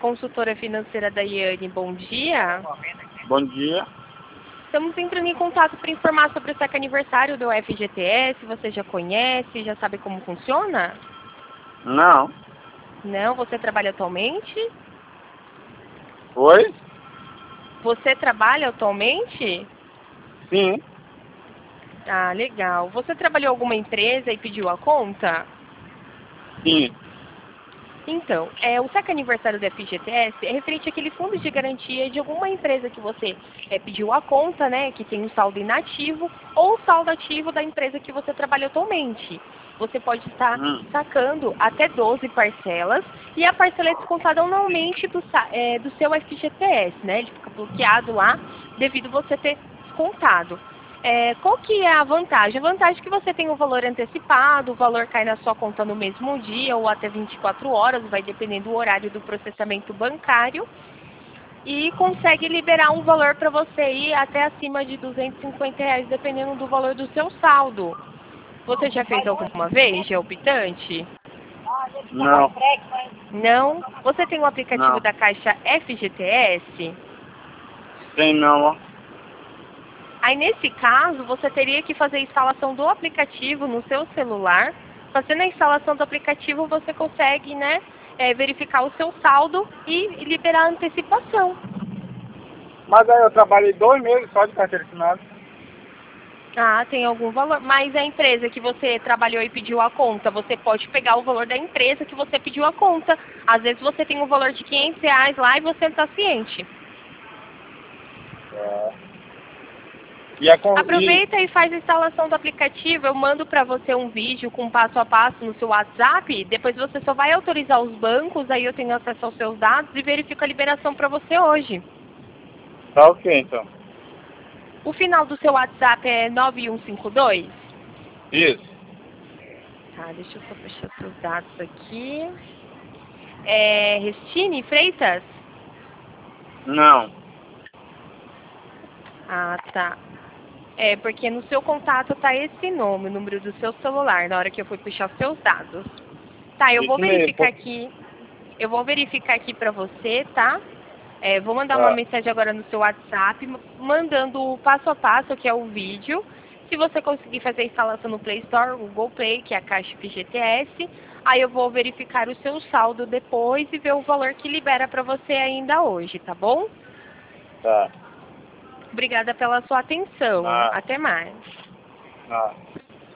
consultora financeira da Iane. Bom dia. Bom dia. Estamos entrando em contato para informar sobre o saque aniversário do FGTS. Você já conhece, já sabe como funciona? Não. Não? Você trabalha atualmente? Oi? Você trabalha atualmente? Sim. Ah, legal. Você trabalhou em alguma empresa e pediu a conta? Sim. Então, o saque aniversário do FGTS é referente àquele fundo de garantia de alguma empresa que você pediu a conta, né, que tem um saldo inativo, ou o saldo ativo da empresa que você trabalha atualmente. Você pode estar sacando até 12 parcelas e a parcela é descontada anualmente do seu FGTS, né? Ele fica bloqueado lá devido você ter descontado. Qual que é a vantagem? A vantagem é que você tem o valor antecipado, o valor cai na sua conta no mesmo dia ou até 24 horas, vai dependendo do horário do processamento bancário, e consegue liberar um valor para você ir até acima de R$ 250, dependendo do valor do seu saldo. Você já fez alguma vez, Geoptante? Não. Não? Você tem o aplicativo Não. da Caixa FGTS? Tem não, ó. Aí, nesse caso, você teria que fazer a instalação do aplicativo no seu celular. Fazendo a instalação do aplicativo, você consegue, né, verificar o seu saldo e liberar a antecipação. Mas aí eu trabalhei 2 meses só de carteira assinada. Ah, tem algum valor. Mas a empresa que você trabalhou e pediu a conta, você pode pegar o valor da empresa que você pediu a conta. Às vezes você tem um valor de R$ 500 lá e você não está ciente. Aproveita e faz a instalação do aplicativo. Eu mando para você um vídeo com passo a passo no seu WhatsApp. Depois você só vai autorizar os bancos, aí eu tenho acesso aos seus dados e verifico a liberação para você hoje. Tá ok, então. O final do seu WhatsApp é 9152? Isso. Tá, deixa eu só fechar seus dados aqui. Restine Freitas? Não. Ah, tá. Porque no seu contato tá esse nome, o número do seu celular, na hora que eu fui puxar os seus dados. Tá, eu vou Isso mesmo. verificar aqui. Eu vou verificar aqui pra você, tá? Vou mandar uma Tá. mensagem agora no seu WhatsApp, mandando o passo a passo, que é o vídeo. Se você conseguir fazer a instalação no Play Store, o Google Play, que é a Caixa FGTS, aí eu vou verificar o seu saldo depois e ver o valor que libera pra você ainda hoje, tá bom? Tá. Obrigada pela sua atenção. Até mais. Tá.